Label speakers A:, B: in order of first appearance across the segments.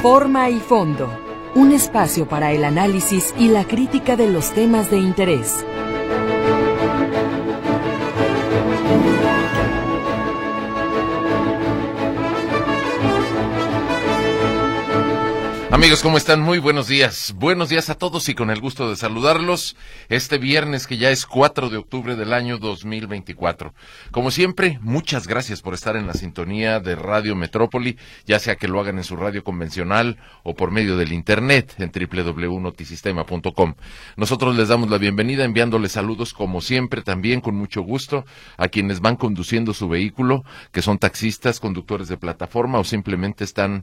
A: Forma y fondo, un espacio para el análisis y la crítica de los temas de interés.
B: Amigos, ¿cómo están? Muy buenos días. Buenos días a todos y con el gusto de saludarlos este viernes que ya es 4 de octubre del año 2024. Como siempre, muchas gracias por estar en la sintonía de Radio Metrópoli, ya sea que lo hagan en su radio convencional o por medio del internet en www.notisistema.com. Nosotros les damos la bienvenida enviándoles saludos como siempre, también con mucho gusto a quienes van conduciendo su vehículo, que son taxistas, conductores de plataforma o simplemente están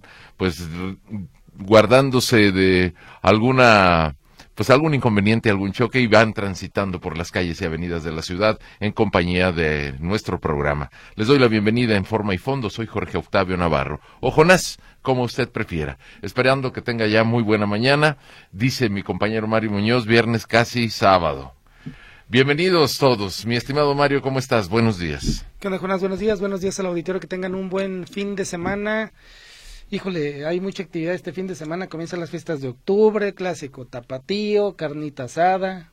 B: guardándose de algún inconveniente, algún choque y van transitando por las calles y avenidas de la ciudad en compañía de nuestro programa. Les doy la bienvenida en Forma y Fondo, soy Jorge Octavio Navarro, o Jonás, como usted prefiera, esperando que tenga ya muy buena mañana, dice mi compañero Mario Muñoz, viernes casi sábado. Bienvenidos todos, mi estimado Mario, ¿cómo estás? Buenos días.
C: ¿Qué onda, Jonás? Buenos días al auditorio, que tengan un buen fin de semana. Híjole, hay mucha actividad este fin de semana, comienzan las fiestas de octubre, clásico tapatío, carnita asada.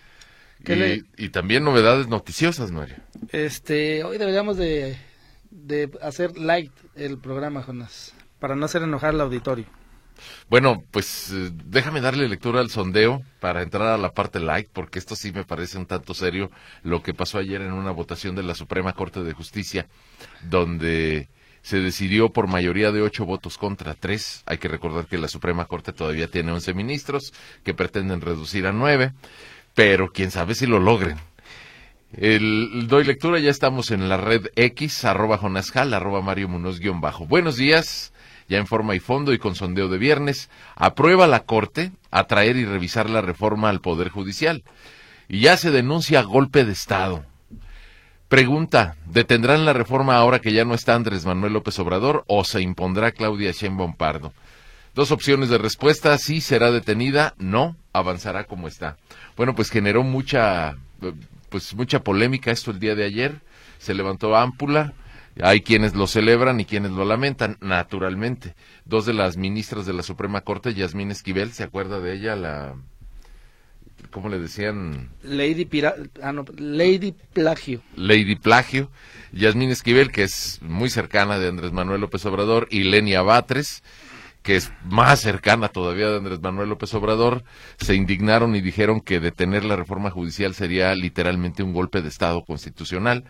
B: Y también novedades noticiosas, Mario.
C: Hoy deberíamos de hacer light el programa, Jonás, para no hacer enojar al auditorio.
B: Bueno, pues déjame darle lectura al sondeo para entrar a la parte light, porque esto sí me parece un tanto serio, lo que pasó ayer en una votación de la Suprema Corte de Justicia, donde se decidió por mayoría de 8 votos contra 3. Hay que recordar que la Suprema Corte todavía tiene 11 ministros que pretenden reducir a 9, pero quién sabe si lo logren. Doy lectura, ya estamos en la red X, @jonasjal, @Mario Munoz _. Buenos días, ya en Forma y Fondo y con sondeo de viernes. Aprueba la Corte a traer y revisar la reforma al Poder Judicial. Y ya se denuncia golpe de Estado. Pregunta, ¿detendrán la reforma ahora que ya no está Andrés Manuel López Obrador o se impondrá Claudia Sheinbaum Pardo? Dos opciones de respuesta: sí será detenida, no, avanzará como está. Bueno, pues generó mucha polémica esto el día de ayer, se levantó ámpula, hay quienes lo celebran y quienes lo lamentan, naturalmente. Dos de las ministras de la Suprema Corte, Yasmín Esquivel, ¿se acuerda de ella? ¿Cómo le decían?
C: Lady Plagio.
B: Lady Plagio, Yasmín Esquivel, que es muy cercana de Andrés Manuel López Obrador, y Lenia Batres, que es más cercana todavía de Andrés Manuel López Obrador, se indignaron y dijeron que detener la reforma judicial sería literalmente un golpe de Estado constitucional.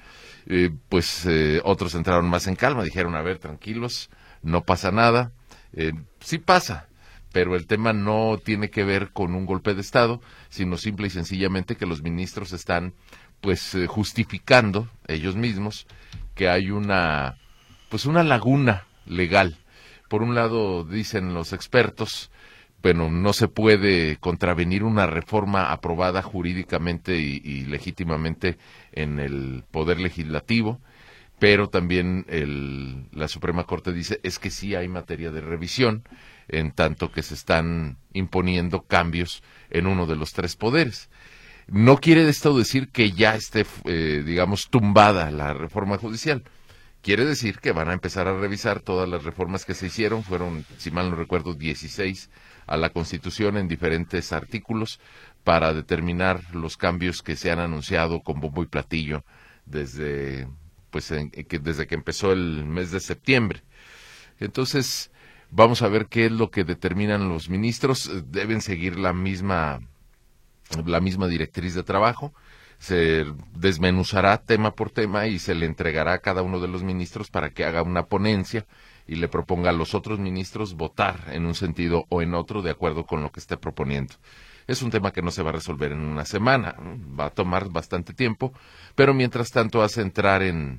B: Otros entraron más en calma, dijeron, a ver, tranquilos, no pasa nada. Sí pasa, pero el tema no tiene que ver con un golpe de Estado, sino simple y sencillamente que los ministros están justificando ellos mismos que hay una laguna legal. Por un lado, dicen los expertos, no se puede contravenir una reforma aprobada jurídicamente y legítimamente en el Poder Legislativo, pero también la Suprema Corte dice es que sí hay materia de revisión, en tanto que se están imponiendo cambios en uno de los 3 poderes. No quiere esto decir que ya esté, tumbada la reforma judicial. Quiere decir que van a empezar a revisar todas las reformas que se hicieron, fueron, si mal no recuerdo, 16 a la Constitución en diferentes artículos, para determinar los cambios que se han anunciado con bombo y platillo desde que empezó el mes de septiembre. Entonces, vamos a ver qué es lo que determinan los ministros. Deben seguir la misma directriz de trabajo. Se desmenuzará tema por tema y se le entregará a cada uno de los ministros para que haga una ponencia y le proponga a los otros ministros votar en un sentido o en otro de acuerdo con lo que esté proponiendo. Es un tema que no se va a resolver en una semana, va a tomar bastante tiempo, pero mientras tanto hace entrar en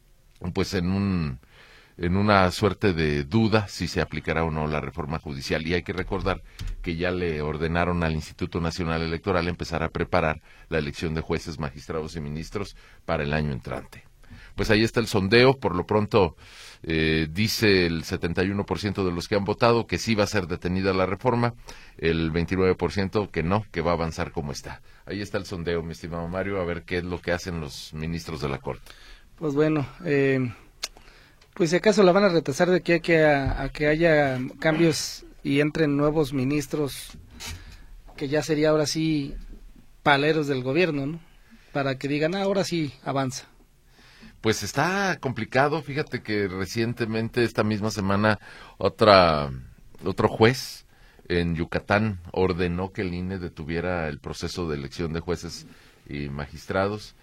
B: una suerte de duda si se aplicará o no la reforma judicial. Y hay que recordar que ya le ordenaron al Instituto Nacional Electoral empezar a preparar la elección de jueces, magistrados y ministros para el año entrante. Pues ahí está el sondeo. Por lo pronto dice el 71% de los que han votado que sí va a ser detenida la reforma, el 29% que no, que va a avanzar como está. Ahí está el sondeo, mi estimado Mario, a ver qué es lo que hacen los ministros de la Corte.
C: Pues bueno, pues si acaso la van a retrasar de aquí a que haya cambios y entren nuevos ministros, que ya sería ahora sí paleros del gobierno, ¿no? Para que digan, ahora sí avanza.
B: Pues está complicado, fíjate que recientemente, esta misma semana, otro juez en Yucatán ordenó que el INE detuviera el proceso de elección de jueces y magistrados.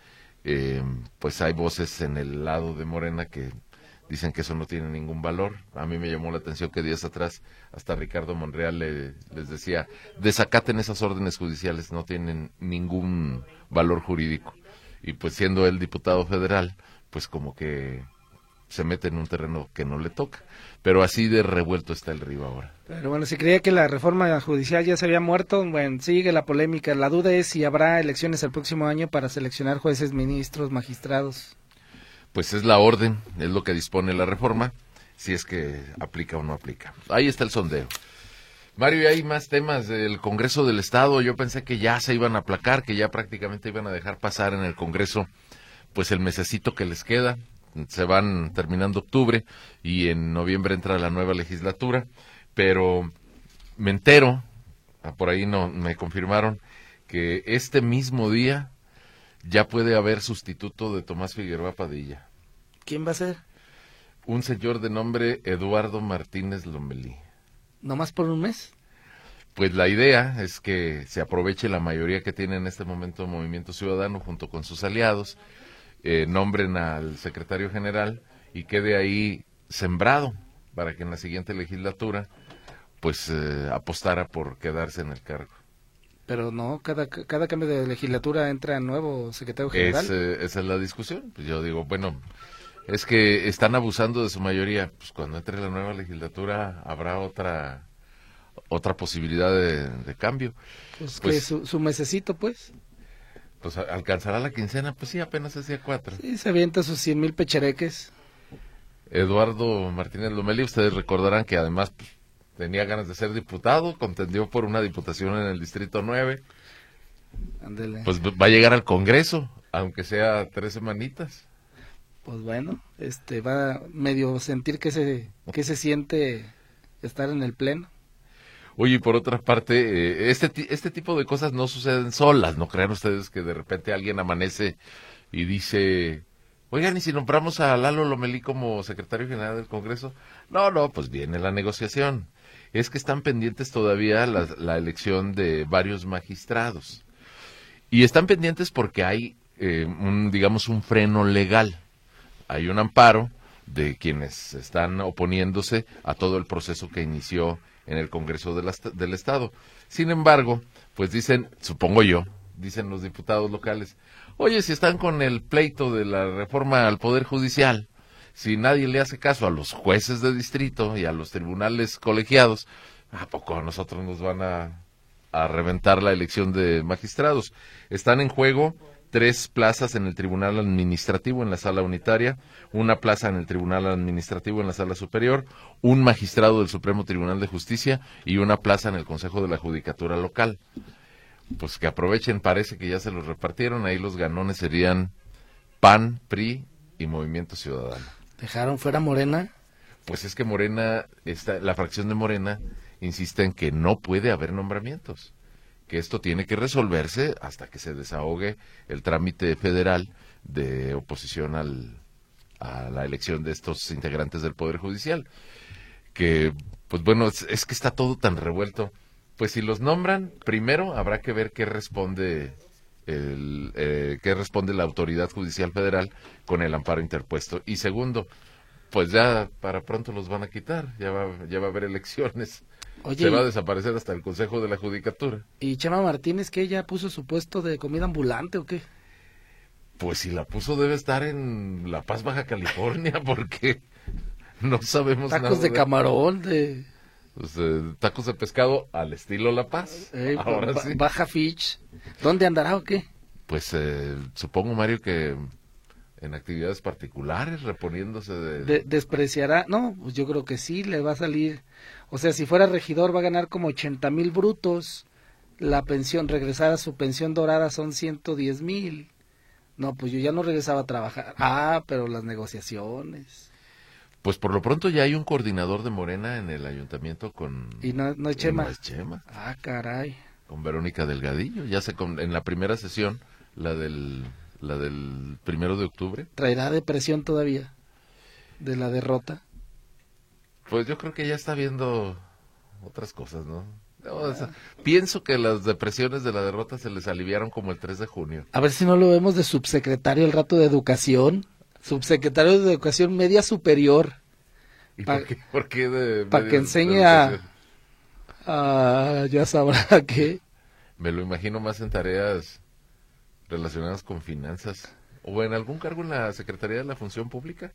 B: Pues hay voces en el lado de Morena que dicen que eso no tiene ningún valor. A mí me llamó la atención que días atrás hasta Ricardo Monreal les decía, desacaten esas órdenes judiciales, no tienen ningún valor jurídico. Y pues siendo él diputado federal, pues como que se mete en un terreno que no le toca. Pero así de revuelto está el río ahora.
C: Pero bueno, si creía que la reforma judicial ya se había muerto, bueno, sigue la polémica. La duda es si habrá elecciones el próximo año para seleccionar jueces, ministros, magistrados.
B: Pues es la orden, es lo que dispone la reforma, si es que aplica o no aplica. Ahí está el sondeo. Mario, y hay más temas del Congreso del Estado. Yo pensé que ya se iban a aplacar, que ya prácticamente iban a dejar pasar en el Congreso pues el mesecito que les queda. Se van terminando octubre y en noviembre entra la nueva legislatura, pero me entero, por ahí no me confirmaron, que este mismo día ya puede haber sustituto de Tomás Figueroa Padilla.
C: ¿Quién va a ser?
B: Un señor de nombre Eduardo Martínez Lomelí.
C: ¿Nomás por un mes?
B: Pues la idea es que se aproveche la mayoría que tiene en este momento Movimiento Ciudadano junto con sus aliados, nombren al secretario general y quede ahí sembrado para que en la siguiente legislatura pues apostara por quedarse en el cargo.
C: Pero no, cada cambio de legislatura entra nuevo secretario general.
B: Esa es la discusión. Pues yo digo, bueno, es que están abusando de su mayoría. Pues cuando entre la nueva legislatura habrá otra posibilidad de cambio.
C: Pues que su mesecito, pues.
B: Pues alcanzará la quincena, pues sí, apenas es día 4.
C: Sí, se avienta sus 100,000 pechereques.
B: Eduardo Martínez Lomelí, ustedes recordarán que además pues, tenía ganas de ser diputado, contendió por una diputación en el Distrito 9.
C: Ándele.
B: Pues va a llegar al Congreso, aunque sea 3 semanitas.
C: Pues bueno, va a medio sentir que se siente estar en el pleno.
B: Oye, y por otra parte, este tipo de cosas no suceden solas, ¿no crean ustedes que de repente alguien amanece y dice, oigan, ¿y si nombramos a Lalo Lomelí como secretario general del Congreso? No, pues viene la negociación. Es que están pendientes todavía la elección de varios magistrados. Y están pendientes porque hay, un freno legal. Hay un amparo de quienes están oponiéndose a todo el proceso que inició en el Congreso del Estado. Sin embargo, pues dicen los diputados locales, oye, si están con el pleito de la reforma al Poder Judicial, si nadie le hace caso a los jueces de distrito y a los tribunales colegiados, ¿a poco a nosotros nos van a reventar la elección de magistrados? Están en juego 3 plazas en el Tribunal Administrativo en la Sala Unitaria, 1 plaza en el Tribunal Administrativo en la Sala Superior, 1 magistrado del Supremo Tribunal de Justicia y 1 plaza en el Consejo de la Judicatura Local. Pues que aprovechen, parece que ya se los repartieron, ahí los ganones serían PAN, PRI y Movimiento Ciudadano.
C: ¿Dejaron fuera Morena?
B: Pues es que Morena, la fracción de Morena insiste en que no puede haber nombramientos, que esto tiene que resolverse hasta que se desahogue el trámite federal de oposición a la elección de estos integrantes del Poder Judicial. Que, pues bueno, es que está todo tan revuelto. Pues si los nombran, primero habrá que ver qué responde la autoridad judicial federal con el amparo interpuesto. Y segundo, pues ya para pronto los van a quitar, ya va a haber elecciones. Oye, se va a desaparecer hasta el Consejo de la Judicatura.
C: ¿Y Chema Martínez que ella puso su puesto de comida ambulante o qué?
B: Pues si la puso debe estar en La Paz, Baja California, porque no sabemos nada.
C: Tacos de camarón,
B: pues, tacos de pescado al estilo La Paz. Ahora sí.
C: Baja Fitch. ¿Dónde andará o qué?
B: Pues supongo, Mario, que en actividades particulares, reponiéndose
C: ¿Despreciará? No, pues yo creo que sí, le va a salir. O sea, si fuera regidor va a ganar como 80,000 brutos. La pensión, regresar a su pensión dorada son 110,000. No, pues yo ya no regresaba a trabajar. Pero las negociaciones.
B: Pues por lo pronto ya hay un coordinador de Morena en el ayuntamiento con...
C: Y no es Chema.
B: No es Chema.
C: Ah, caray.
B: Con Verónica Delgadillo. Ya en la primera sesión, la del 1 de octubre.
C: ¿Traerá depresión todavía de la derrota?
B: Pues yo creo que ya está viendo otras cosas, ¿no? O sea, pienso que las depresiones de la derrota se les aliviaron como el 3 de junio.
C: A ver si no lo vemos de subsecretario el rato de educación. Subsecretario de Educación Media Superior.
B: ¿Y por qué
C: para que enseñe ya sabrá qué.
B: Me lo imagino más en tareas relacionadas con finanzas. O en algún cargo en la Secretaría de la Función Pública.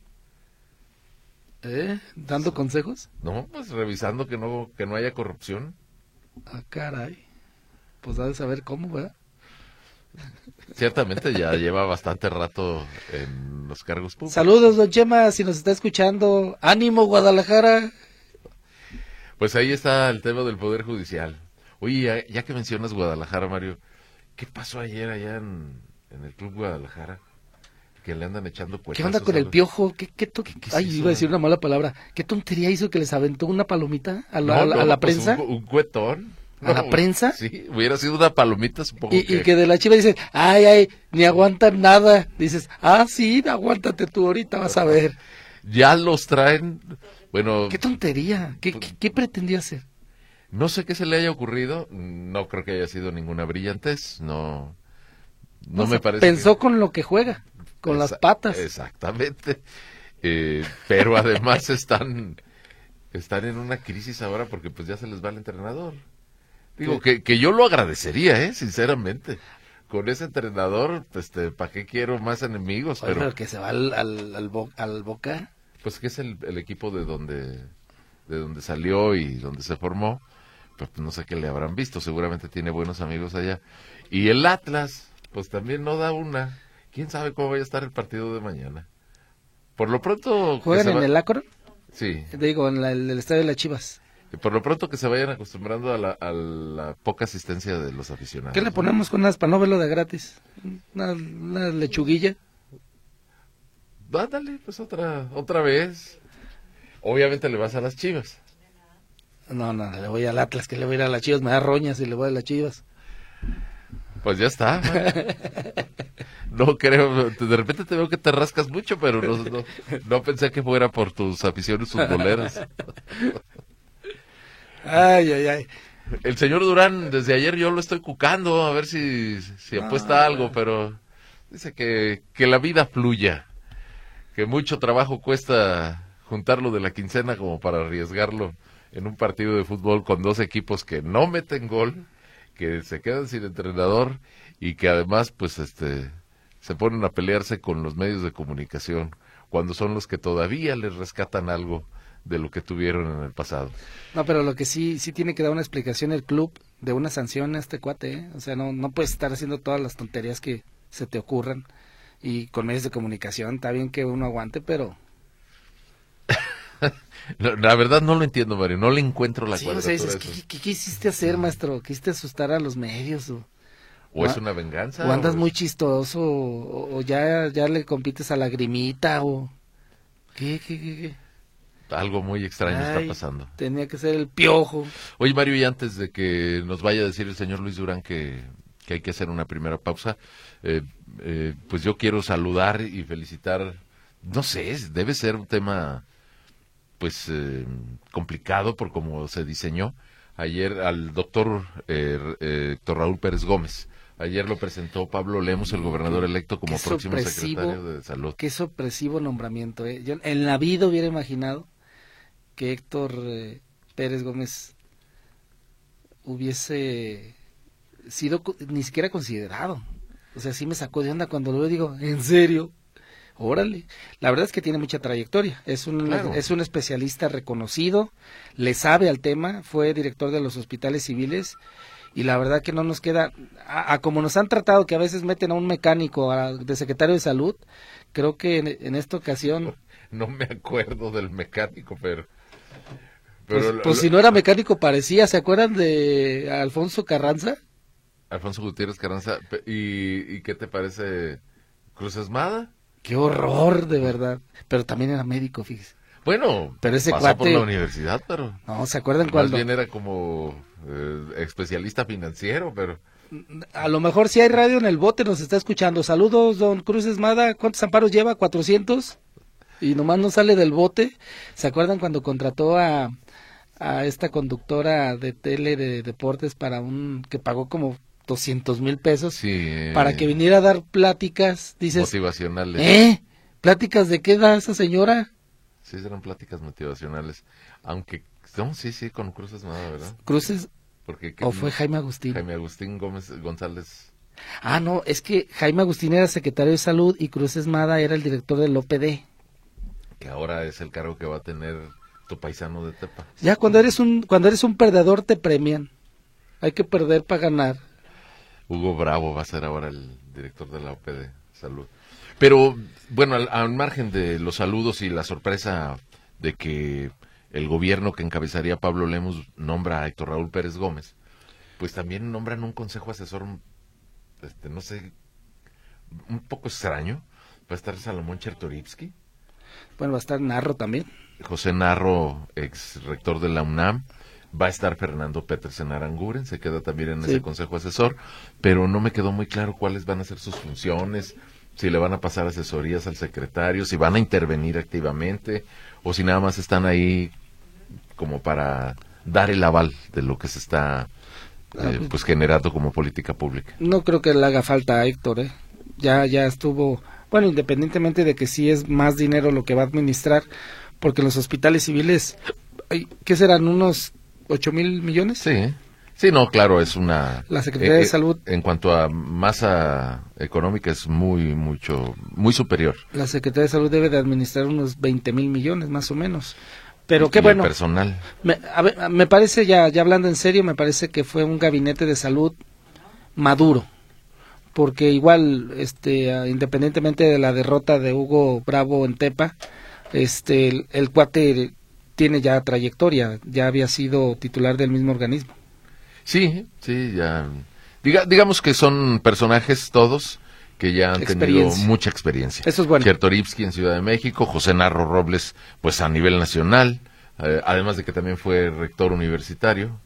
C: ¿Dando consejos?
B: No, pues revisando que no haya corrupción.
C: Ah, caray. Pues ha de saber cómo, ¿verdad?
B: Ciertamente ya lleva bastante rato en los cargos públicos.
C: Saludos, don Chema, si nos está escuchando. ¡Ánimo, Guadalajara!
B: Pues ahí está el tema del Poder Judicial. Oye, ya que mencionas Guadalajara, Mario, ¿qué pasó ayer allá en el Club Guadalajara? Que le andan echando cuetazos.
C: ¿Qué onda con el Piojo? Ay, iba a decir una mala palabra. ¿Qué tontería hizo que les aventó una palomita a la
B: pues
C: prensa?
B: Un cuetón.
C: ¿A la prensa?
B: Sí, hubiera sido una palomita, supongo.
C: Y que de la Chiva dices, ay, ni aguantan nada. Dices, sí, aguántate tú, ahorita vas a ver.
B: Ya los traen, bueno...
C: ¿Qué tontería? ¿Qué pretendió hacer?
B: No sé qué se le haya ocurrido, no creo que haya sido ninguna brillantez, no me parece.
C: Pensó con lo que juega, con las patas.
B: Exactamente, pero además están en una crisis ahora porque pues ya se les va el entrenador. Digo, que yo lo agradecería, sinceramente. Con ese entrenador, ¿para qué quiero más enemigos?
C: Oye, pero que se va al Boca.
B: Pues que es el equipo de donde salió y donde se formó. Pues no sé qué le habrán visto, seguramente tiene buenos amigos allá. Y el Atlas, pues también no da una. ¿Quién sabe cómo vaya a estar el partido de mañana? Por lo pronto...
C: ¿Juegan en el Akron?
B: Sí.
C: Digo, en el estadio de las Chivas.
B: Por lo pronto que se vayan acostumbrando a la poca asistencia de los aficionados.
C: ¿Qué le ponemos con unas panovelo de gratis? Una lechuguilla.
B: Dale, pues otra vez. Obviamente le vas a las Chivas.
C: No, le voy al Atlas, que le voy a ir a las Chivas, me da roñas y le voy a las Chivas.
B: Pues ya está. No creo, de repente te veo que te rascas mucho, pero no pensé que fuera por tus aficiones futboleras.
C: Ay.
B: El señor Durán, desde ayer yo lo estoy cucando, a ver si apuesta algo, pero dice que la vida fluya, que mucho trabajo cuesta juntarlo de la quincena como para arriesgarlo en un partido de fútbol con dos equipos que no meten gol, que se quedan sin entrenador y que además pues se ponen a pelearse con los medios de comunicación cuando son los que todavía les rescatan algo de lo que tuvieron en el pasado.
C: No, pero lo que sí tiene que dar una explicación el club de una sanción a este cuate, ¿eh? O sea, no puedes estar haciendo todas las tonterías que se te ocurran y con medios de comunicación, está bien que uno aguante, pero...
B: La verdad no lo entiendo, Mario, no le encuentro la cuadratura.
C: O sea, ¿qué quisiste hacer, maestro? ¿Quisiste asustar a los medios?
B: ¿O es una venganza?
C: ¿O andas muy chistoso? ¿O ya le compites a la Grimita? ¿O qué?
B: Algo muy extraño está pasando.
C: Tenía que ser el Piojo.
B: Oye, Mario, y antes de que nos vaya a decir el señor Luis Durán que hay que hacer una primera pausa, pues yo quiero saludar y felicitar, no sé, debe ser un tema pues complicado por cómo se diseñó. Ayer al doctor Héctor Raúl Pérez Gómez. Ayer lo presentó Pablo Lemos, el gobernador electo, como próximo secretario de Salud.
C: Qué sorpresivo nombramiento. Yo en la vida hubiera imaginado que Héctor Pérez Gómez hubiese sido ni siquiera considerado. O sea, sí me sacó de onda cuando lo digo, ¿en serio? Órale. La verdad es que tiene mucha trayectoria. Es un especialista reconocido, le sabe al tema, fue director de los hospitales civiles. Y la verdad que no nos queda, a como nos han tratado, que a veces meten a un mecánico de secretario de salud, creo que en esta ocasión...
B: No me acuerdo del mecánico, pero
C: pues si no era mecánico parecía, ¿se acuerdan de Alfonso Carranza?
B: Alfonso Gutiérrez Carranza, ¿y qué te parece Cruz Esmada?
C: ¡Qué horror, de verdad! Pero también era médico, fíjese.
B: Bueno,
C: pero ese
B: pasó
C: cuate
B: por la universidad, pero...
C: No, ¿se acuerdan
B: Más
C: cuando?
B: bien era como especialista financiero, pero...
C: A lo mejor si hay radio en el bote nos está escuchando. Saludos, don Cruz Esmada. ¿Cuántos amparos lleva? ¿400? Y nomás no sale del bote. ¿Se acuerdan cuando contrató a esta conductora de tele de deportes para que pagó como 200,000 pesos?
B: Sí,
C: para que viniera a dar pláticas, dices.
B: Motivacionales.
C: ¿Pláticas de qué da esa señora?
B: Sí, eran pláticas motivacionales. Aunque, no, sí, con Cruz Esmada, ¿verdad?
C: Cruces.
B: Porque,
C: ¿O fue Jaime Agustín?
B: Jaime Agustín González.
C: Ah, no, es que Jaime Agustín era secretario de Salud y Cruz Esmada era el director del OPD.
B: Que ahora es el cargo que va a tener tu paisano de Tepa.
C: Ya cuando eres un perdedor te premian. Hay que perder para ganar.
B: Hugo Bravo va a ser ahora el director de la OPD Salud. Pero, bueno, al margen de los saludos y la sorpresa de que el gobierno que encabezaría Pablo Lemus nombra a Héctor Raúl Pérez Gómez, pues también nombran un consejo asesor, no sé, un poco extraño. Va a estar Salomón Chertorivsky.
C: Bueno, va a estar Narro también.
B: José Narro, ex rector de la UNAM. Va a estar Fernando Petersen Aranguren, se queda también en ese consejo asesor, pero no me quedó muy claro cuáles van a ser sus funciones, si le van a pasar asesorías al secretario, si van a intervenir activamente, o si nada más están ahí como para dar el aval de lo que se está pues generando como política pública.
C: No creo que le haga falta a Héctor, ya estuvo, bueno, independientemente de que sí es más dinero lo que va a administrar, porque los hospitales civiles, ¿qué serán? ¿Unos 8,000 millones?
B: Sí, no, claro, es una...
C: La Secretaría de Salud...
B: En cuanto a masa económica es muy superior.
C: La Secretaría de Salud debe de administrar unos 20,000 millones, más o menos. Pero qué bueno.
B: Personal.
C: Me parece, ya hablando en serio, me parece que fue un gabinete de salud maduro. Porque igual, independientemente de la derrota de Hugo Bravo en Tepa, el cuate tiene ya trayectoria, ya había sido titular del mismo organismo.
B: Sí, ya. Digamos que son personajes todos que ya han tenido mucha experiencia.
C: Eso es bueno.
B: Chertorivsky en Ciudad de México, José Narro Robles, pues a nivel nacional, además de que también fue rector universitario,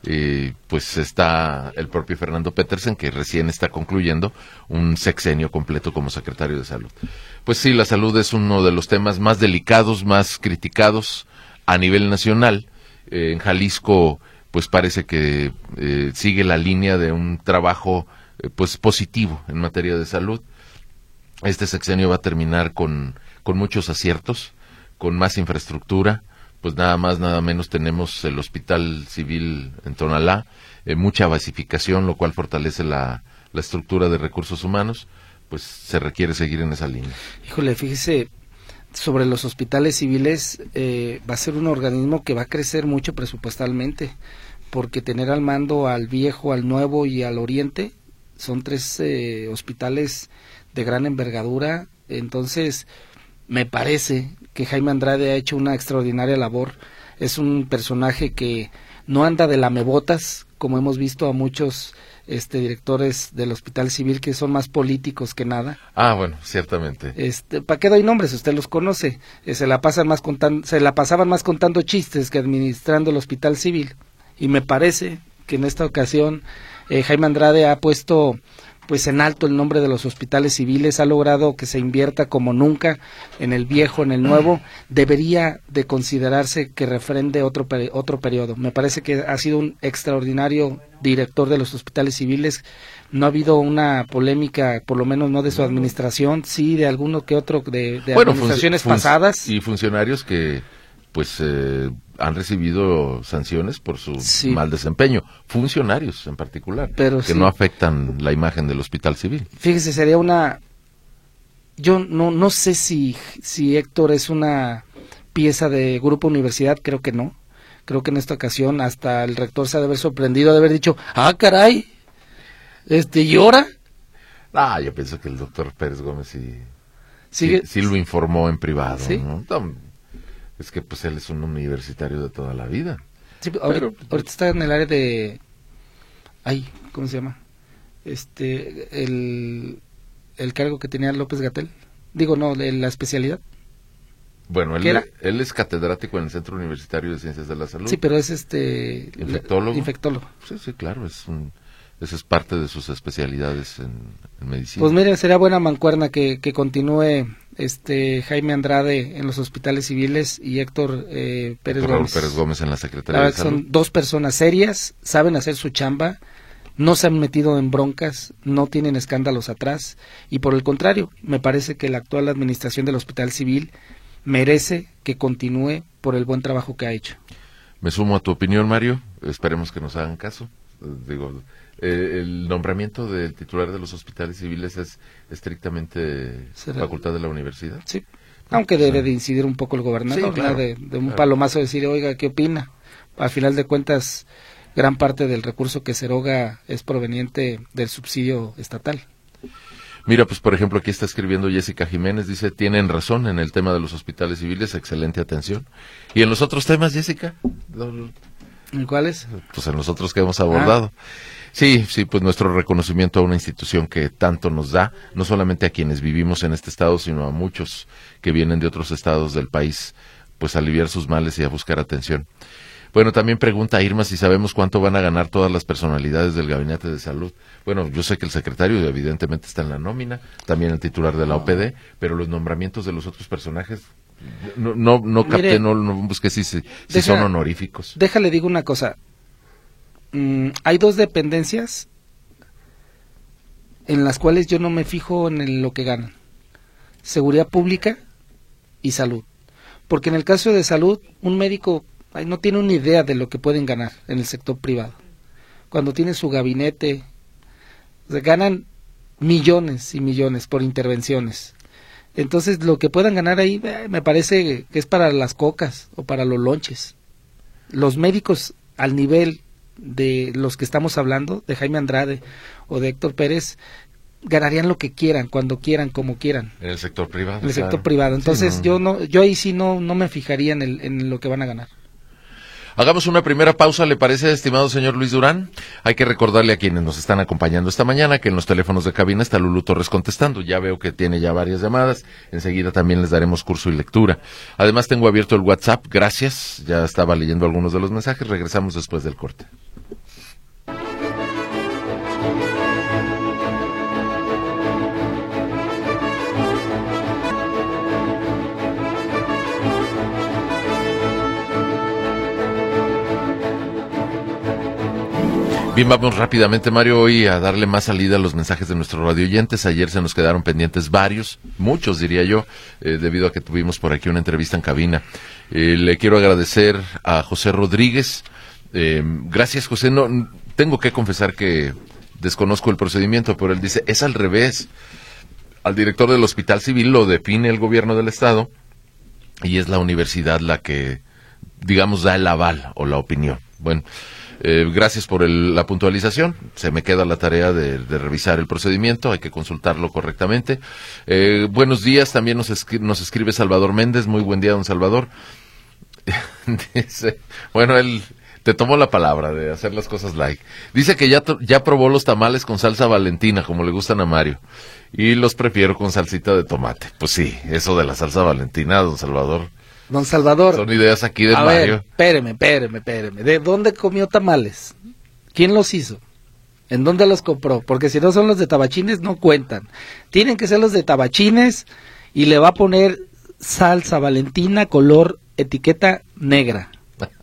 B: pues está el propio Fernando Petersen, que recién está concluyendo un sexenio completo como secretario de Salud. Pues sí, la salud es uno de los temas más delicados, más criticados a nivel nacional. En Jalisco pues parece que sigue la línea de un trabajo pues positivo en materia de salud. Este sexenio va a terminar con muchos aciertos, con más infraestructura, pues nada más, nada menos tenemos el Hospital Civil en Tonalá, mucha basificación, lo cual fortalece la estructura de recursos humanos, pues se requiere seguir en esa línea.
C: Híjole, fíjese, sobre los hospitales civiles, va a ser un organismo que va a crecer mucho presupuestalmente, porque tener al mando al viejo, al nuevo y al oriente, son 3 hospitales de gran envergadura. Entonces me parece que Jaime Andrade ha hecho una extraordinaria labor. Es un personaje que no anda de lamebotas, como hemos visto a muchos directores del Hospital Civil que son más políticos que nada.
B: Ah, bueno, ciertamente.
C: ¿Para qué doy nombres? Usted los conoce. Se la pasaban más contando chistes que administrando el Hospital Civil. Y me parece que en esta ocasión Jaime Andrade ha puesto pues en alto el nombre de los hospitales civiles, ha logrado que se invierta como nunca en el viejo, en el nuevo. Debería de considerarse que refrende otro periodo. Me parece que ha sido un extraordinario director de los hospitales civiles. No ha habido una polémica, por lo menos no de su administración, sí de alguno que otro de administraciones pasadas.
B: Y funcionarios que pues han recibido sanciones por su mal desempeño, funcionarios en particular,
C: pero
B: que no afectan la imagen del Hospital Civil.
C: Fíjese, sería yo no sé si Héctor es una pieza de Grupo Universidad, creo que no. Creo que en esta ocasión hasta el rector se ha de haber sorprendido, de haber dicho, caray, ¿y ahora?
B: Yo pienso que el doctor Pérez Gómez sí lo informó en privado,
C: ¿sí?
B: ¿no? Es que pues él es un universitario de toda la vida.
C: Sí, ahorita está en el área de... ¿cómo se llama? El cargo que tenía López-Gatell. Digo, no, de la especialidad.
B: Bueno, él es catedrático en el Centro Universitario de Ciencias de la Salud.
C: Sí, pero es
B: infectólogo. Sí, claro, esa es parte de sus especialidades en medicina.
C: Pues mire, sería buena mancuerna que continúe Jaime Andrade en los hospitales civiles y Héctor Pérez Gómez.
B: Pérez Gómez en la Secretaría de Salud.
C: Son dos personas serias, saben hacer su chamba, no se han metido en broncas, no tienen escándalos atrás, y por el contrario, me parece que la actual administración del Hospital Civil merece que continúe por el buen trabajo que ha hecho.
B: Me sumo a tu opinión, Mario, esperemos que nos hagan caso. El nombramiento del titular de los hospitales civiles es estrictamente facultad de la universidad.
C: Sí, aunque debe de incidir un poco el gobernador, sí, claro, de un palomazo decir, oiga, ¿qué opina? Al final de cuentas, gran parte del recurso que se eroga es proveniente del subsidio estatal.
B: Mira, pues por ejemplo, aquí está escribiendo Jessica Jiménez, dice, tienen razón en el tema de los hospitales civiles, excelente atención. ¿Y en los otros temas, Jessica?
C: ¿En cuáles?
B: Pues en los otros que hemos abordado. Sí, pues nuestro reconocimiento a una institución que tanto nos da, no solamente a quienes vivimos en este estado, sino a muchos que vienen de otros estados del país, pues a aliviar sus males y a buscar atención. Bueno, también pregunta Irma si sabemos cuánto van a ganar todas las personalidades del Gabinete de Salud. Bueno, yo sé que el secretario evidentemente está en la nómina, también el titular de la OPD, pero los nombramientos de los otros personajes, no capté, no busqué si son honoríficos.
C: Déjale, digo una cosa. Hay dos dependencias en las cuales yo no me fijo en lo que ganan: seguridad pública y salud, porque en el caso de salud un médico no tiene una idea de lo que pueden ganar en el sector privado. Cuando tiene su gabinete, ganan millones y millones por intervenciones. Entonces lo que puedan ganar ahí me parece que es para las cocas o para los lonches. Los médicos al nivel de los que estamos hablando, de Jaime Andrade o de Héctor Pérez, ganarían lo que quieran, cuando quieran, como quieran.
B: En el sector privado.
C: En el sector privado. Entonces sí, yo ahí sí no me fijaría en lo que van a ganar.
B: Hagamos una primera pausa, ¿le parece, estimado señor Luis Durán? Hay que recordarle a quienes nos están acompañando esta mañana que en los teléfonos de cabina está Lulú Torres contestando. Ya veo que tiene ya varias llamadas. Enseguida también les daremos curso y lectura. Además tengo abierto el WhatsApp. Gracias. Ya estaba leyendo algunos de los mensajes. Regresamos después del corte. Bien, vamos rápidamente, Mario, hoy a darle más salida a los mensajes de nuestros radioyentes. Ayer se nos quedaron pendientes varios, muchos diría yo, debido a que tuvimos por aquí una entrevista en cabina. Le quiero agradecer a José Rodríguez. Gracias, José. No, tengo que confesar que desconozco el procedimiento, pero él dice, es al revés. Al director del Hospital Civil lo define el gobierno del Estado y es la universidad la que, digamos, da el aval o la opinión. Bueno, gracias por la puntualización. Se me queda la tarea de revisar el procedimiento, hay que consultarlo correctamente. Buenos días, también nos escribe Salvador Méndez. Muy buen día, don Salvador. Dice, bueno, él te tomó la palabra de hacer las cosas like. Dice que ya probó los tamales con salsa Valentina, como le gustan a Mario, y los prefiero con salsita de tomate. Pues sí, eso de la salsa Valentina, don Salvador.
C: Don Salvador.
B: Son ideas aquí de
C: A
B: Mario.
C: ver, espéreme. ¿De dónde comió tamales? ¿Quién los hizo? ¿En dónde los compró? Porque si no son los de Tabachines, no cuentan. Tienen que ser los de Tabachines y le va a poner salsa Valentina color etiqueta negra.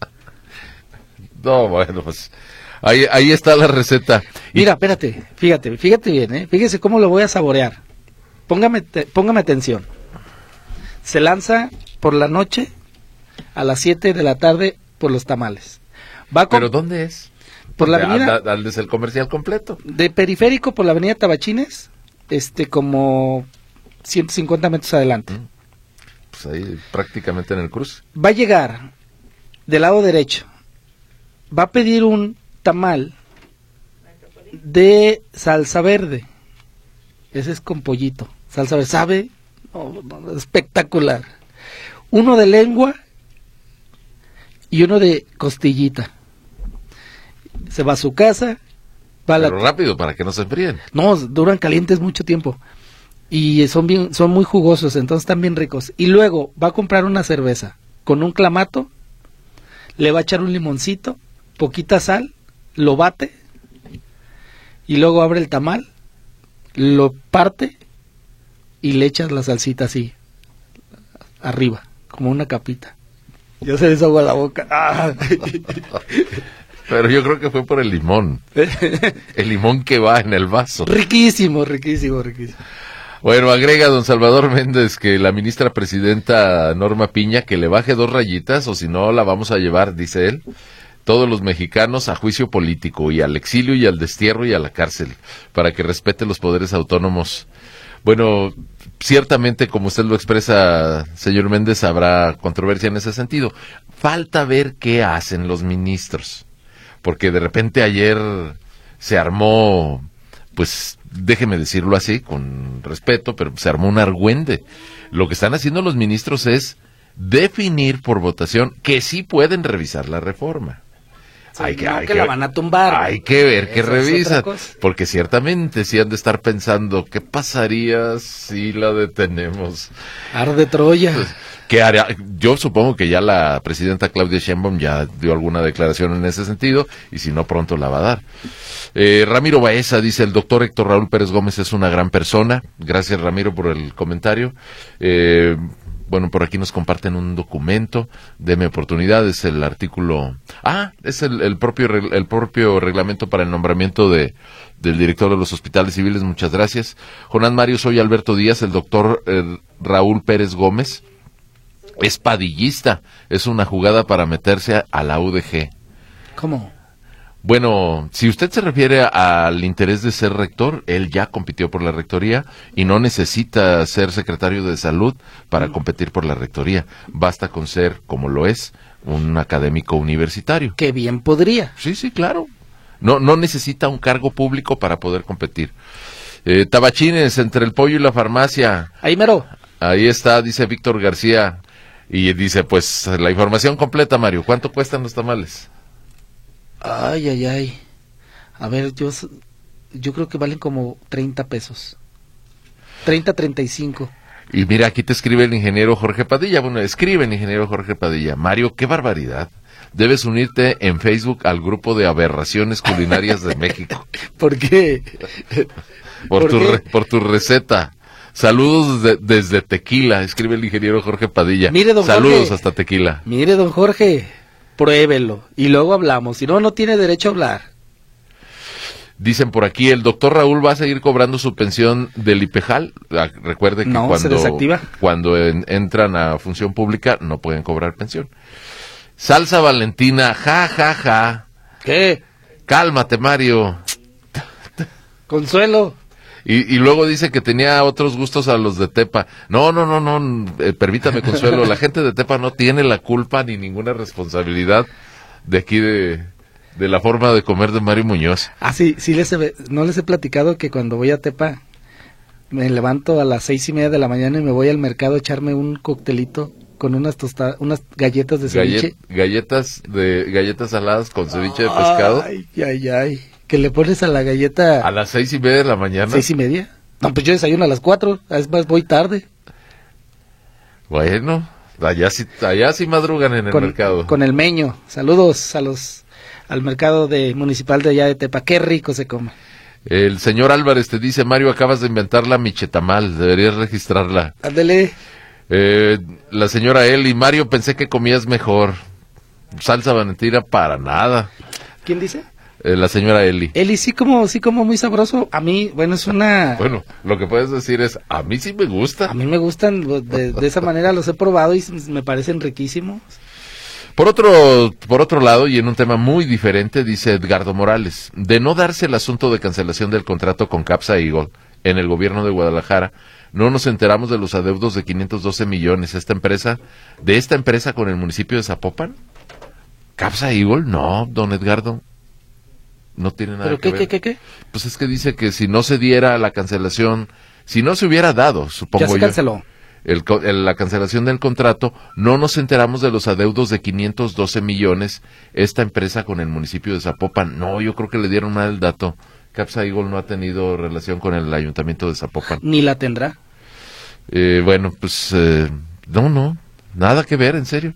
B: No, bueno, pues ahí está la receta.
C: Mira, espérate, fíjate bien, fíjese cómo lo voy a saborear. Póngame atención. Se lanza por la noche a las 7 de la tarde por los tamales.
B: ¿Pero dónde es?
C: Por la avenida.
B: ¿Es el comercial completo?
C: De Periférico por la avenida Tabachines, como 150 metros adelante.
B: Pues ahí prácticamente en el cruce.
C: Va a llegar del lado derecho. Va a pedir un tamal de salsa verde. Ese es con pollito. Salsa verde, ¿sabe? Espectacular. Uno de lengua y uno de costillita. Se va a su casa.
B: Pero rápido, para que no se enfríen.
C: No, duran calientes mucho tiempo. Y son muy jugosos, entonces están bien ricos. Y luego va a comprar una cerveza con un clamato, le va a echar un limoncito, poquita sal, lo bate y luego abre el tamal, lo parte y le echas la salsita así arriba, como una capita. Ya se desahogó la boca. ¡Ah!
B: Pero yo creo que fue por el limón. El limón que va en el vaso.
C: Riquísimo, riquísimo, riquísimo.
B: Bueno, agrega don Salvador Méndez que la ministra presidenta Norma Piña que le baje 2 rayitas o si no la vamos a llevar, dice él, todos los mexicanos a juicio político y al exilio y al destierro y a la cárcel para que respete los poderes autónomos. Bueno, ciertamente, como usted lo expresa, señor Méndez, habrá controversia en ese sentido. Falta ver qué hacen los ministros, porque de repente ayer se armó, pues déjeme decirlo así, con respeto, pero se armó un argüende. Lo que están haciendo los ministros es definir por votación que sí pueden revisar la reforma.
C: Sí, hay que la van a tumbar.
B: Hay que ver qué revisan, porque ciertamente sí han de estar pensando, ¿qué pasaría si la detenemos?
C: Arde Troya.
B: Pues, ¿qué hará? Yo supongo que ya la presidenta Claudia Sheinbaum ya dio alguna declaración en ese sentido, y si no, pronto la va a dar. Ramiro Baeza dice, el doctor Héctor Raúl Pérez Gómez es una gran persona. Gracias, Ramiro, por el comentario. Bueno, por aquí nos comparten un documento, deme oportunidad, es el artículo, es el propio reglamento para el nombramiento del director de los hospitales civiles, muchas gracias. Jonás Mario, soy Alberto Díaz, el doctor Raúl Pérez Gómez es padillista, es una jugada para meterse a la UDG.
C: ¿Cómo?
B: Bueno, si usted se refiere al interés de ser rector, él ya compitió por la rectoría y no necesita ser secretario de salud para competir por la rectoría. Basta con ser, como lo es, un académico universitario.
C: ¡Qué bien podría!
B: Sí, claro. No necesita un cargo público para poder competir. Tabachines, entre el pollo y la farmacia.
C: Ahí mero.
B: Ahí está, dice Víctor García. Y dice, pues, la información completa, Mario. ¿Cuánto cuestan los tamales?
C: Ay. A ver, yo creo que valen como 30 pesos. 30, 35.
B: Y mira, aquí te escribe el ingeniero Jorge Padilla. Bueno, escribe el ingeniero Jorge Padilla. Mario, qué barbaridad. Debes unirte en Facebook al grupo de aberraciones culinarias de México.
C: ¿Por qué?
B: Por tu receta. Saludos desde Tequila, escribe el ingeniero Jorge Padilla.
C: Mire, don
B: Saludos
C: Jorge,
B: hasta Tequila.
C: Mire, don Jorge, pruébelo y luego hablamos. Si no, no tiene derecho a hablar.
B: Dicen por aquí, el doctor Raúl va a seguir cobrando su pensión del IPEJAL. Recuerde que
C: se desactiva.
B: Cuando entran a función pública no pueden cobrar pensión. Salsa Valentina, ja.
C: ¿Qué?
B: Cálmate, Mario.
C: Consuelo.
B: Y luego dice que tenía otros gustos a los de Tepa. No, permítame, Consuelo, la gente de Tepa no tiene la culpa ni ninguna responsabilidad de aquí de la forma de comer de Mario Muñoz.
C: Sí, no les he platicado que cuando voy a Tepa me levanto a las 6:30 de la mañana y me voy al mercado a echarme un coctelito con unas galletas de ceviche.
B: Galletas saladas con ceviche de pescado.
C: Ay. Que le pones a la galleta...
B: ¿A las 6:30 de la mañana?
C: 6:30. No, pues yo desayuno a las 4, es más, voy tarde.
B: Bueno, allá sí madrugan en el mercado.
C: Con el meño. Saludos al mercado municipal de allá de Tepa. Qué rico se come.
B: El señor Álvarez te dice, Mario, acabas de inventar la michetamal, deberías registrarla.
C: Ándele.
B: La señora Eli, Mario, pensé que comías mejor. Salsa Valentina, para nada.
C: ¿Quién dice?
B: La señora Eli.
C: Eli, sí como muy sabroso. A mí, bueno, es una...
B: Bueno, lo que puedes decir es, a mí sí me gusta.
C: A mí me gustan, de esa manera los he probado y me parecen riquísimos.
B: Por otro lado, y en un tema muy diferente, dice Edgardo Morales, de no darse el asunto de cancelación del contrato con Capsa Eagle en el gobierno de Guadalajara, no nos enteramos de los adeudos de 512 millones de esta empresa con el municipio de Zapopan. ¿Capsa Eagle? No, don Edgardo. No tiene nada que ver.
C: ¿Qué?
B: Pues es que dice que si no se diera la cancelación, si no se hubiera dado, supongo yo.
C: Ya se canceló.
B: La cancelación del contrato, no nos enteramos de los adeudos de 512 millones esta empresa con el municipio de Zapopan. No, yo creo que le dieron mal el dato, Capsa Eagle no ha tenido relación con el ayuntamiento de Zapopan.
C: Ni la tendrá.
B: Bueno, pues no, nada que ver, en serio.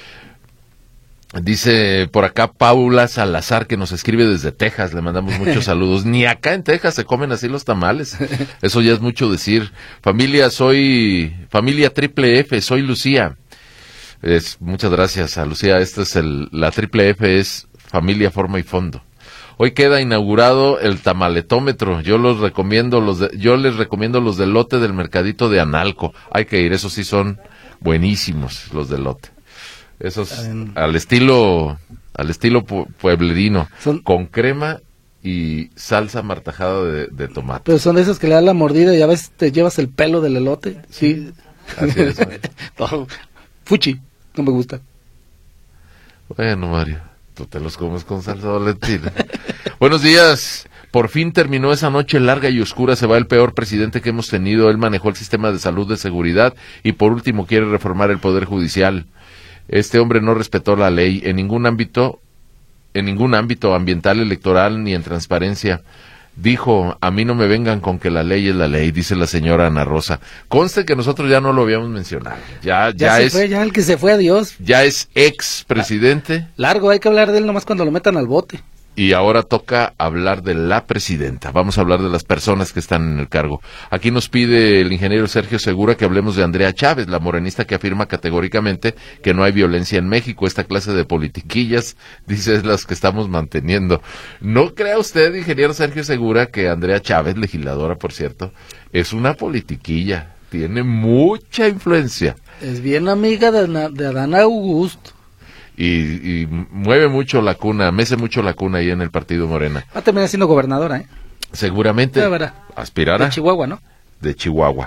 B: Dice por acá Paula Salazar, que nos escribe desde Texas, le mandamos muchos saludos. Ni acá en Texas se comen así los tamales, eso ya es mucho decir. Familia Triple F, soy Lucía. Muchas gracias a Lucía, la Triple F es Familia, Forma y Fondo. Hoy queda inaugurado el tamaletómetro, yo les recomiendo los de lote del mercadito de Analco, hay que ir, esos sí son buenísimos los de lote. Esos al estilo pueblerino, con crema y salsa martajada de tomate.
C: Pero son esos que le dan la mordida y a veces te llevas el pelo del elote. Sí.
B: Así es.
C: No, fuchi, no me gusta.
B: Bueno, Mario, tú te los comes con salsa valentina. Buenos días. Por fin terminó esa noche larga y oscura, se va el peor presidente que hemos tenido. Él manejó el sistema de salud, de seguridad y por último quiere reformar el poder judicial. Este hombre no respetó la ley en ningún ámbito ambiental, electoral ni en transparencia. Dijo, a mí no me vengan con que la ley es la ley, dice la señora Ana Rosa. Conste que nosotros ya no lo habíamos mencionado. Ya
C: el que se fue, adiós.
B: Ya es ex presidente.
C: Largo, hay que hablar de él nomás cuando lo metan al bote.
B: Y ahora toca hablar de la presidenta. Vamos a hablar de las personas que están en el cargo. Aquí nos pide el ingeniero Sergio Segura que hablemos de Andrea Chávez, la morenista que afirma categóricamente que no hay violencia en México. Esta clase de politiquillas, dice, es las que estamos manteniendo. ¿No crea usted, ingeniero Sergio Segura, que Andrea Chávez, legisladora, por cierto, es una politiquilla? Tiene mucha influencia.
C: Es bien amiga de Adán Augusto.
B: Y mueve mucho la cuna, mece mucho la cuna ahí en el partido Morena.
C: Va a terminar siendo gobernadora, ¿eh?
B: Seguramente. Aspirará.
C: De Chihuahua, ¿no?
B: De Chihuahua.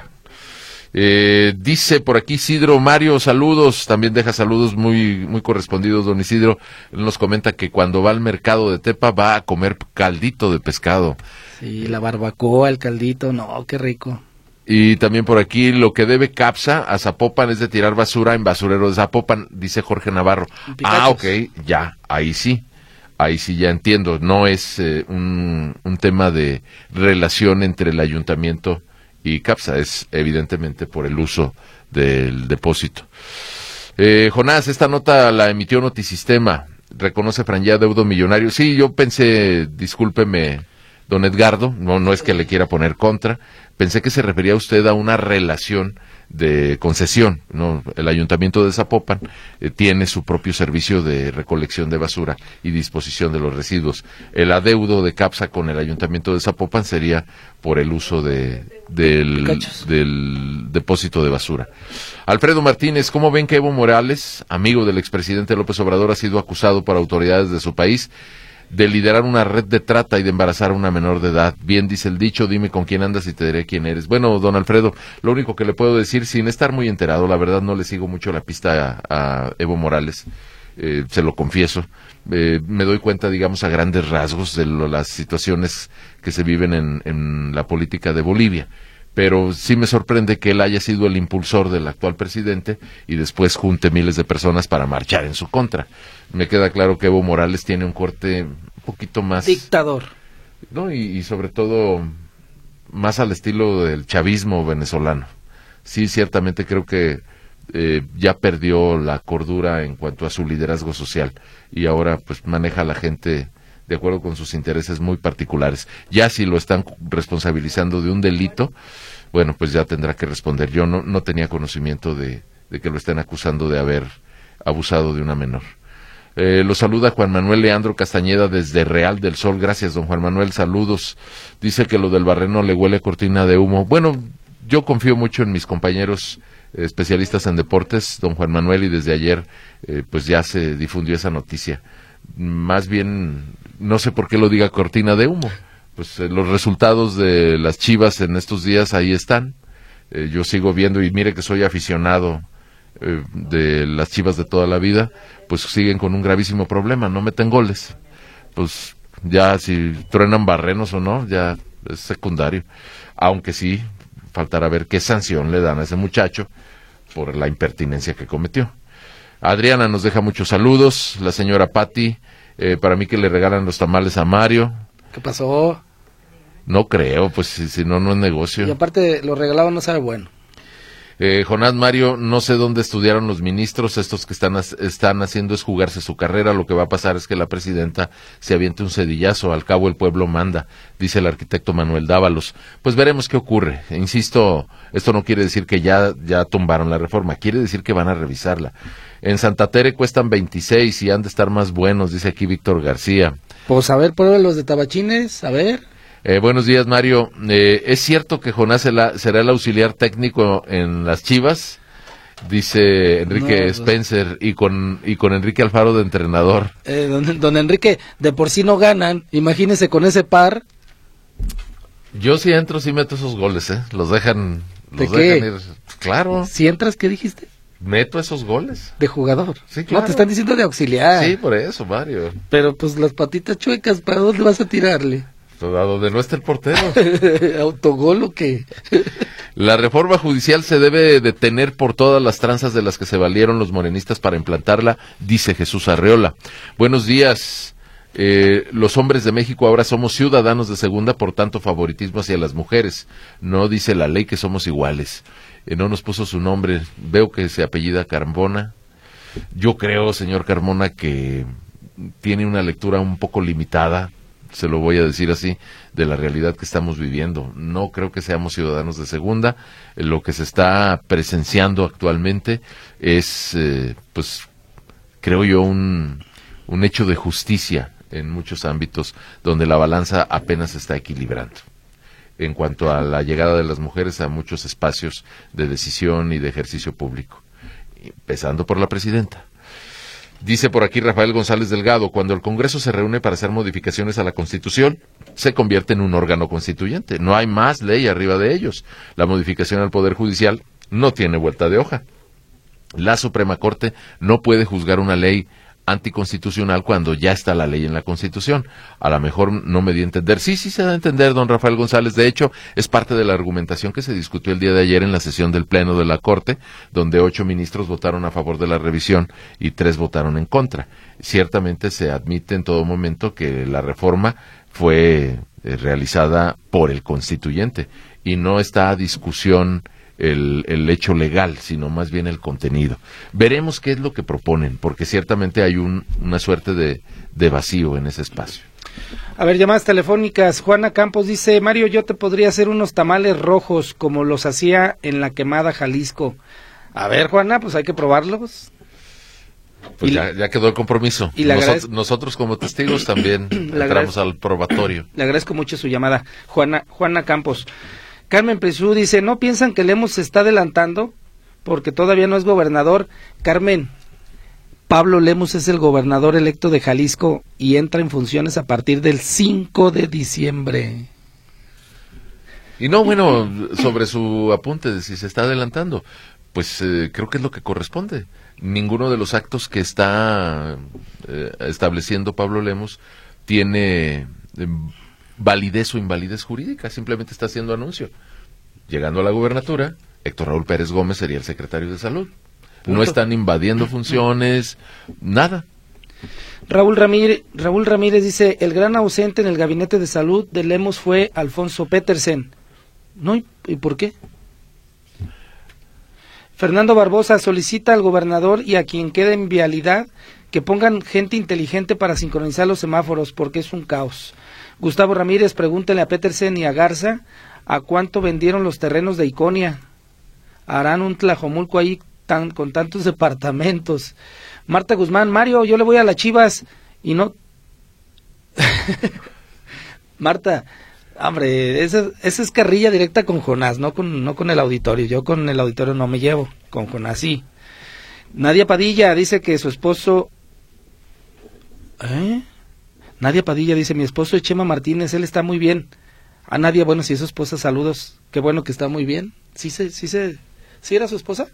B: Dice por aquí Isidro Mario, saludos, también deja saludos muy correspondidos, don Isidro. Él nos comenta que cuando va al mercado de Tepa va a comer caldito de pescado.
C: Sí, la barbacoa, el caldito, no, qué rico.
B: Y también por aquí, lo que debe Capsa a Zapopan es de tirar basura en basurero de Zapopan, dice Jorge Navarro. Ok, ya, ahí sí ya entiendo. No es un tema de relación entre el ayuntamiento y Capsa, es evidentemente por el uso del depósito. Jonás, esta nota la emitió Notisistema, reconoce Franja deudo millonario. Sí, yo pensé, discúlpeme, don Edgardo, no es que le quiera poner contra, pensé que se refería usted a una relación de concesión, ¿no? El ayuntamiento de Zapopan tiene su propio servicio de recolección de basura y disposición de los residuos. El adeudo de Capsa con el ayuntamiento de Zapopan sería por el uso del depósito de basura. Alfredo Martínez, ¿cómo ven que Evo Morales, amigo del expresidente López Obrador, ha sido acusado por autoridades de su país de liderar una red de trata y de embarazar a una menor de edad? Bien dice el dicho, dime con quién andas y te diré quién eres. Bueno, don Alfredo, lo único que le puedo decir, sin estar muy enterado, la verdad no le sigo mucho la pista a Evo Morales, se lo confieso, me doy cuenta, digamos, a grandes rasgos de las situaciones que se viven en la política de Bolivia. Pero sí me sorprende que él haya sido el impulsor del actual presidente y después junte miles de personas para marchar en su contra. Me queda claro que Evo Morales tiene un corte un poquito más...
C: dictador.
B: No, y sobre todo más al estilo del chavismo venezolano. Sí, ciertamente creo que ya perdió la cordura en cuanto a su liderazgo social y ahora pues maneja a la gente de acuerdo con sus intereses muy particulares. Ya si lo están responsabilizando de un delito, bueno, pues ya tendrá que responder. Yo no tenía conocimiento de que lo estén acusando de haber abusado de una menor. Lo saluda Juan Manuel Leandro Castañeda desde Real del Sol. Gracias, don Juan Manuel, saludos. Dice que lo del Barreno le huele cortina de humo. Bueno, yo confío mucho en mis compañeros especialistas en deportes, don Juan Manuel, y desde ayer pues ya se difundió esa noticia. Más bien, no sé por qué lo diga cortina de humo. Pues los resultados de las Chivas en estos días ahí están. Yo sigo viendo, y mire que soy aficionado de las Chivas de toda la vida, pues siguen con un gravísimo problema, no meten goles. Pues ya si truenan Barrenos o no, ya es secundario. Aunque sí, faltará ver qué sanción le dan a ese muchacho por la impertinencia que cometió. Adriana nos deja muchos saludos, la señora Patti, para mí que le regalan los tamales a Mario.
C: ¿Qué pasó?
B: No creo, pues si no, no es negocio.
C: Y aparte, lo regalado no sabe bueno.
B: Jonás Mario, no sé dónde estudiaron los ministros, estos que están haciendo es jugarse su carrera, lo que va a pasar es que la presidenta se aviente un cedillazo, al cabo el pueblo manda, dice el arquitecto Manuel Dávalos. Pues veremos qué ocurre, insisto, esto no quiere decir que ya tumbaron la reforma, quiere decir que van a revisarla. En Santa Tere cuestan 26 y han de estar más buenos, dice aquí Víctor García.
C: Pues a ver, prueba los de tabachines, a ver.
B: Buenos días, Mario. ¿Es cierto que Jonás será el auxiliar técnico en las Chivas? Dice Enrique Spencer, y con Enrique Alfaro de entrenador.
C: Don Enrique, de por sí no ganan, imagínese con ese par.
B: Yo si entro, sí meto esos goles, los dejan ir. Claro.
C: Si entras, ¿qué dijiste?
B: Meto esos goles.
C: De jugador.
B: Sí, claro.
C: No, te están diciendo de auxiliar.
B: Sí, por eso, Mario.
C: Pero pues las patitas chuecas, ¿para dónde vas a tirarle?
B: A donde no está el portero.
C: ¿Autogol o qué?
B: La reforma judicial se debe detener por todas las tranzas de las que se valieron los morenistas para implantarla, dice Jesús Arreola. Buenos días. Los hombres de México ahora somos ciudadanos de segunda, por tanto favoritismo hacia las mujeres. No dice la ley que somos iguales. No nos puso su nombre. Veo que se apellida Carmona. Yo creo, señor Carmona, que tiene una lectura un poco limitada, se lo voy a decir así, de la realidad que estamos viviendo. No creo que seamos ciudadanos de segunda. Lo que se está presenciando actualmente es, pues, creo yo, un hecho de justicia en muchos ámbitos donde la balanza apenas se está equilibrando en cuanto a la llegada de las mujeres a muchos espacios de decisión y de ejercicio público, empezando por la presidenta. Dice por aquí Rafael González Delgado, cuando el Congreso se reúne para hacer modificaciones a la Constitución, se convierte en un órgano constituyente. No hay más ley arriba de ellos. La modificación al Poder Judicial no tiene vuelta de hoja. La Suprema Corte no puede juzgar una ley anticonstitucional cuando ya está la ley en la Constitución. A lo mejor no me di a entender. Sí se da a entender, don Rafael González. De hecho, es parte de la argumentación que se discutió el día de ayer en la sesión del Pleno de la Corte, donde 8 ministros votaron a favor de la revisión y 3 votaron en contra. Ciertamente se admite en todo momento que la reforma fue realizada por el constituyente y no está a discusión el hecho legal, sino más bien el contenido. Veremos qué es lo que proponen, porque ciertamente hay una suerte de vacío en ese espacio.
C: A ver, llamadas telefónicas. Juana Campos dice, Mario, yo te podría hacer unos tamales rojos como los hacía en la Quemada, Jalisco. A ver, Juana, pues hay que probarlos.
B: Pues ya quedó el compromiso.
C: Y
B: nosotros como testigos también entramos al probatorio.
C: Le agradezco mucho su llamada, Juana Campos. Carmen Prisú dice, ¿no piensan que Lemos se está adelantando? Porque todavía no es gobernador. Carmen, Pablo Lemos es el gobernador electo de Jalisco y entra en funciones a partir del 5 de diciembre.
B: Y no, bueno, sobre su apunte de si se está adelantando, pues creo que es lo que corresponde. Ninguno de los actos que está estableciendo Pablo Lemos tiene validez o invalidez jurídica, simplemente está haciendo anuncio. Llegando a la gubernatura, Héctor Raúl Pérez Gómez sería el secretario de Salud. No están invadiendo funciones, nada.
C: Raúl Ramírez dice, el gran ausente en el gabinete de salud de Lemos fue Alfonso Petersen. ¿No? ¿Y por qué? Fernando Barbosa solicita al gobernador y a quien quede en vialidad que pongan gente inteligente para sincronizar los semáforos, porque es un caos. Gustavo Ramírez, pregúntele a Petersen y a Garza a cuánto vendieron los terrenos de Iconia. Harán un Tlajomulco ahí con tantos departamentos. Marta Guzmán, Mario, yo le voy a las Chivas y no... Marta, hombre, esa es carrilla directa con Jonás, no con el auditorio. Yo con el auditorio no me llevo, con Jonás sí. Nadia Padilla dice que su esposo... Nadia Padilla dice, mi esposo es Chema Martínez, él está muy bien. A Nadia, bueno, si es su esposa, saludos. Qué bueno que está muy bien. ¿Sí era su esposa?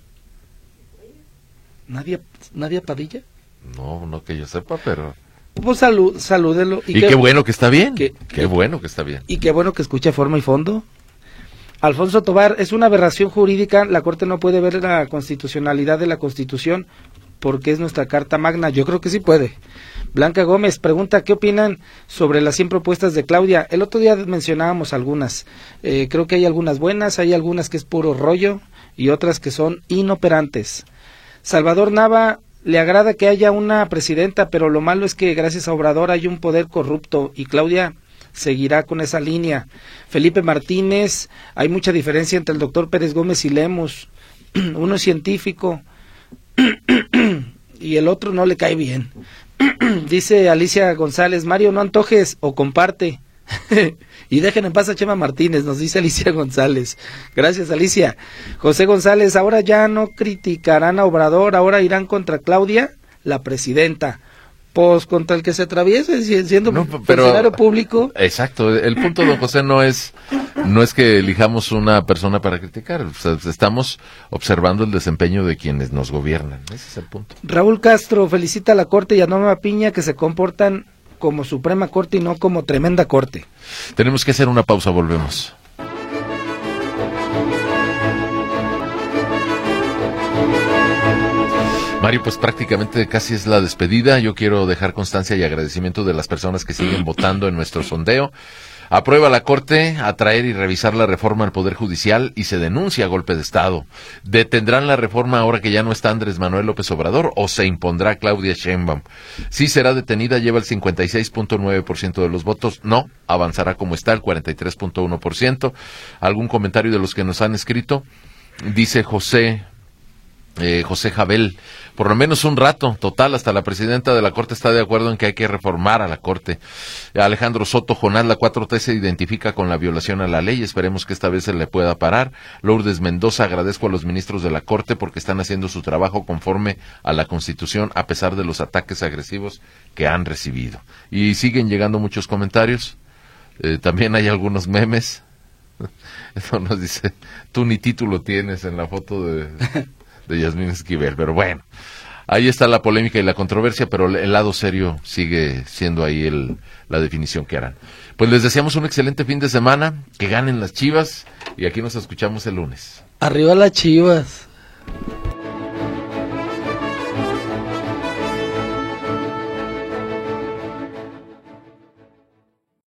C: ¿Nadia Padilla?
B: No que yo sepa, pero...
C: Pues salúdelo.
B: Y qué bueno que está bien. Qué bueno que está bien.
C: Y qué bueno que escucha forma y fondo. Alfonso Tobar, es una aberración jurídica, la Corte no puede ver la constitucionalidad de la Constitución porque es nuestra carta magna. Yo creo que sí puede. Blanca Gómez pregunta, ¿qué opinan sobre las 100 propuestas de Claudia? El otro día mencionábamos algunas. Creo que hay algunas buenas, hay algunas que es puro rollo y otras que son inoperantes. Salvador Nava, le agrada que haya una presidenta, pero lo malo es que gracias a Obrador hay un poder corrupto y Claudia seguirá con esa línea. Felipe Martínez, hay mucha diferencia entre el doctor Pérez Gómez y Lemus. Uno es científico y el otro no le cae bien. Dice Alicia González, Mario, no antojes o comparte. Y dejen en paz a Chema Martínez, nos dice Alicia González. Gracias, Alicia. José González, ahora ya no criticarán a Obrador, ahora irán contra Claudia, la presidenta. Pues contra el que se atraviese, siendo funcionario público.
B: Exacto, el punto, don José, no es que elijamos una persona para criticar, o sea, estamos observando el desempeño de quienes nos gobiernan, ese es el punto.
C: Raúl Castro felicita a la Corte y a Norma Piña que se comportan como Suprema Corte y no como Tremenda Corte.
B: Tenemos que hacer una pausa, volvemos. Mario, pues prácticamente casi es la despedida. Yo quiero dejar constancia y agradecimiento de las personas que siguen votando en nuestro sondeo. Aprueba la Corte atraer y revisar la reforma al Poder Judicial y se denuncia golpe de Estado. ¿Detendrán la reforma ahora que ya no está Andrés Manuel López Obrador o se impondrá Claudia Sheinbaum? Sí será detenida, lleva el 56.9% de los votos. No, avanzará como está, el 43.1%. ¿Algún comentario de los que nos han escrito? Dice José Jabel, por lo menos un rato, total, hasta la presidenta de la Corte está de acuerdo en que hay que reformar a la Corte. Alejandro Soto, Jonás, la 4T se identifica con la violación a la ley, esperemos que esta vez se le pueda parar. Lourdes Mendoza, agradezco a los ministros de la Corte porque están haciendo su trabajo conforme a la Constitución a pesar de los ataques agresivos que han recibido. Y siguen llegando muchos comentarios, también hay algunos memes. Eso nos dice, tú ni título tienes en la foto de Yasmín Esquivel, pero bueno, ahí está la polémica y la controversia, pero el lado serio sigue siendo ahí la definición que harán. Pues les deseamos un excelente fin de semana, que ganen las Chivas y aquí nos escuchamos el lunes.
C: Arriba las Chivas.